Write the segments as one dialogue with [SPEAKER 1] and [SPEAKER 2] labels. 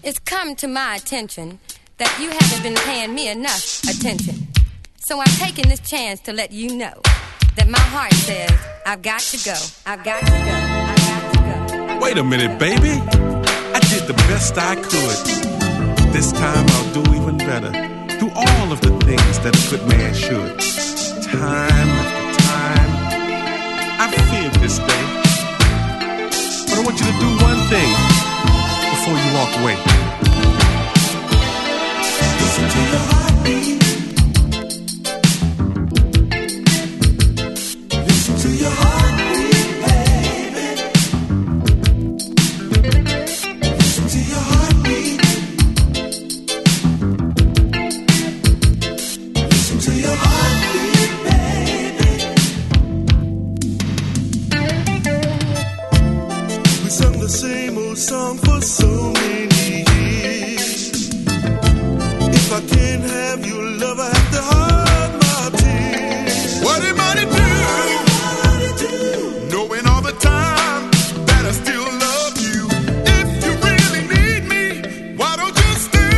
[SPEAKER 1] It's come to my attention that you haven't been paying me enough attention. So I'm taking this chance to let you know that my heart says, I've got to go, I've got to go, I've got to go.
[SPEAKER 2] Wait a minute, baby. I did the best I could. This time I'll do even better. Do all of the things that a good man should. Time after time, I've feared this day. But I want you to do one thing before you walk away. Listen to your heartbeat. Listen to your heartbeat, baby. Listen to your heartbeat. Listen to your heartbeat, baby. We sung the same old song for so many years. If I can't have your love, I have to hide my tears. What am I to do? Knowing all the time that I still love you. If you really need me, why don't you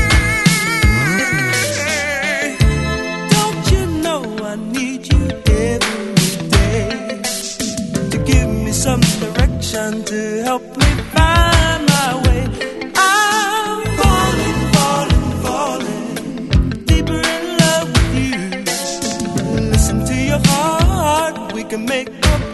[SPEAKER 2] stay?
[SPEAKER 3] Don't you know I need you every day to give me some direction to help me find my way. I'm falling, falling, falling deeper in love with you. Listen to your heart, we can make a